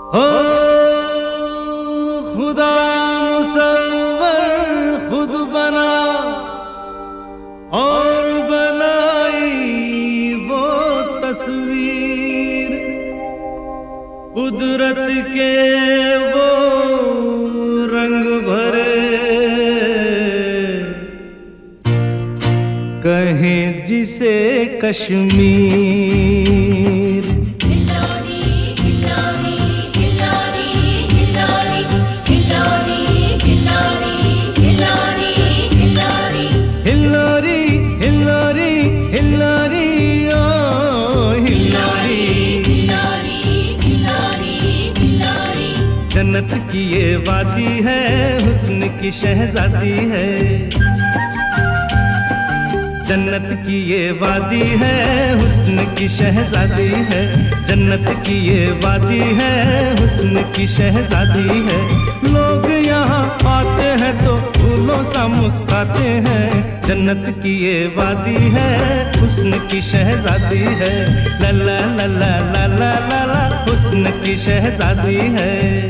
हो खुदा मुसव्वर खुद बना और बनाई वो तस्वीर, कुदरत के वो रंग भरे, कहें जिसे कश्मीर। जन्नत की ये वादी है, हुस्न की शहजादी है। जन्नत की ये वादी है, हुस्न की शहजादी है। जन्नत की ये वादी है, हुस्न की शहजादी है। लोग यहाँ आते हैं तो फूलों सा मुस्काते हैं। जन्नत की ये वादी है, हुस्न की शहजादी है। ला ला ला ला ला ला ला ला, हुस्न की शहजादी है।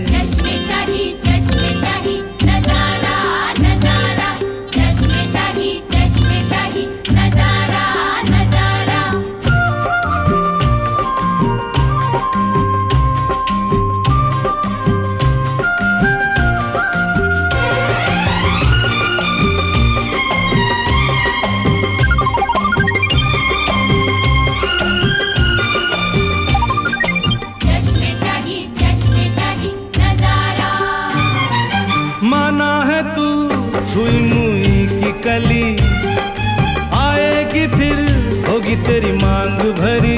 माना है तू छुई मुई की कली, आएगी फिर होगी तेरी मांग भरी।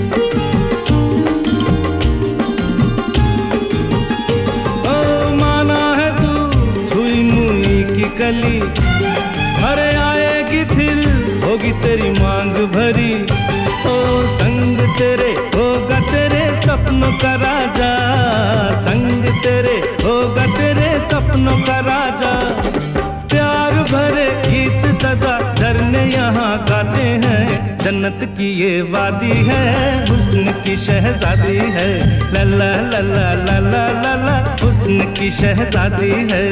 ओ माना है तू छुई मुई की कली, अरे आएगी फिर होगी तेरी मांग भरी। ओ संग तेरे होगा तेरे सपनों का राजा, संग तेरे होगा तेरे सपनों का राजा। प्यार भरे गीत सदा झरने यहाँ गाते हैं। जन्नत की ये वादी है, हुस्न की शहजादी है। ला ला ला ला ला ला ला ला, हुस्न की शहजादी है।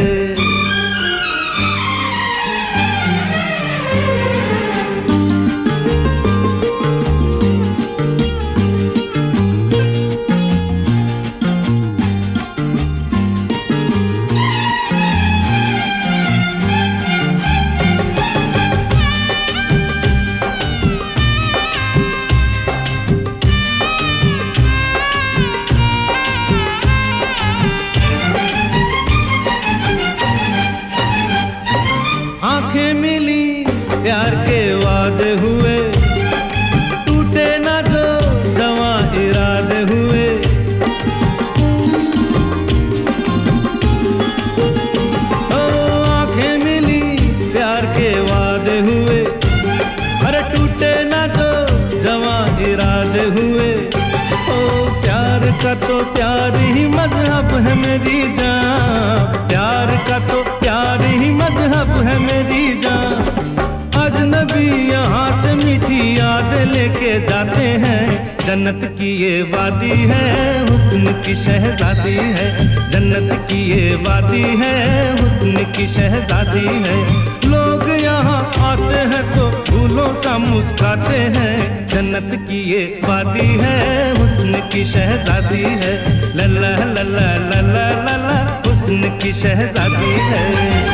आंखें मिली प्यार के वादे हुए, टूटे ना जो जवां इरादे हुए। ओ आंखें मिली प्यार के वादे हुए, अरे टूटे ना जो जवां इरादे हुए। ओ प्यार का तो प्यार ही मजहब है मेरी जान, प्यार का तो प्यार ही मजहब है मेरी जान। अजनबी यहाँ से मीठी याद लेके जाते हैं। जन्नत की ये वादी है, हुस्न की शहजादी है। जन्नत की ये वादी है, हुस्न की शहजादी है। लोग यहाँ आते हैं तो फूलों सा मुस्काते हैं। जन्नत की ये वादी है, हुस्न की शहजादी है। ला ला ला ला ला ला ला, हुस्न की शहजादी है।